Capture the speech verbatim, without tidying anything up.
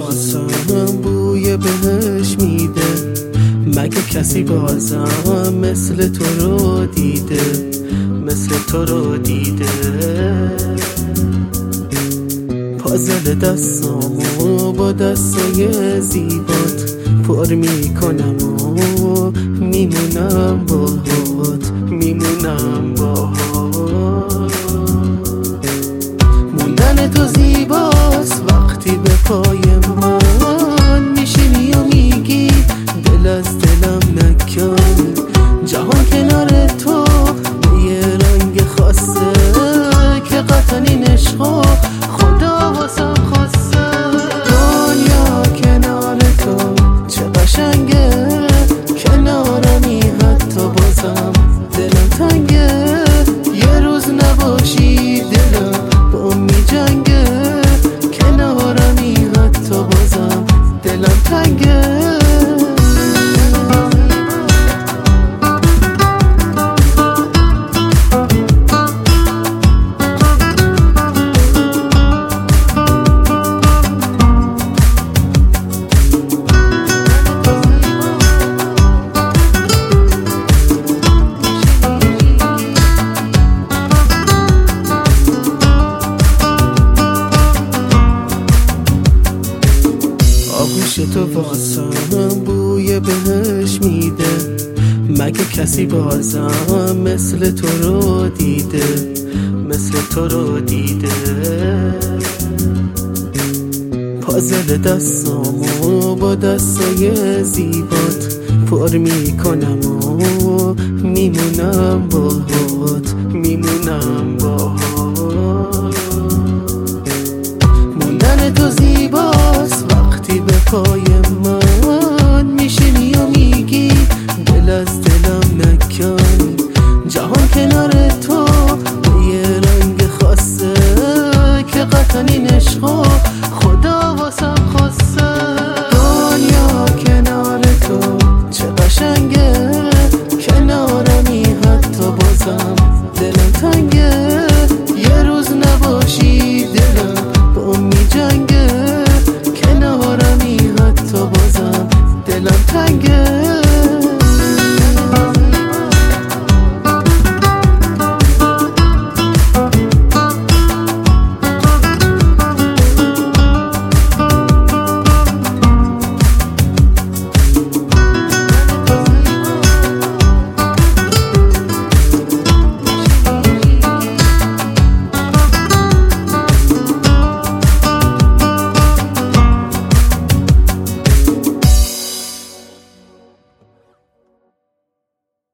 واسم بوی بهش میده، مگه کسی بازم مثل تو رو دیده، مثل تو رو دیده. پازل دستامو با دستای زیبات پر میکنم و میمونم باهات، میمونم باهات. موندن تو زیباست وقتی به پای من میشینی و میگی دل از دلم نکنی. جهان کنار تو به یه رنگ خاصه که قطعا این عشقا خدا واسم خواسته. دنیا کنار تو چه قشنگه، کنارمی حتی بازم دلم تنگه. یه روز نباشی دلم با می جنگه، کنارمی حتی بازم دلم تنگه. آغوش تو واسم بوی بهش میده، مگه کسی بازم مثل تو رو دیده، مثل تو رو دیده. پازل دستامو با دستای زیبات پر میکنم و میمونم باهات، میمونم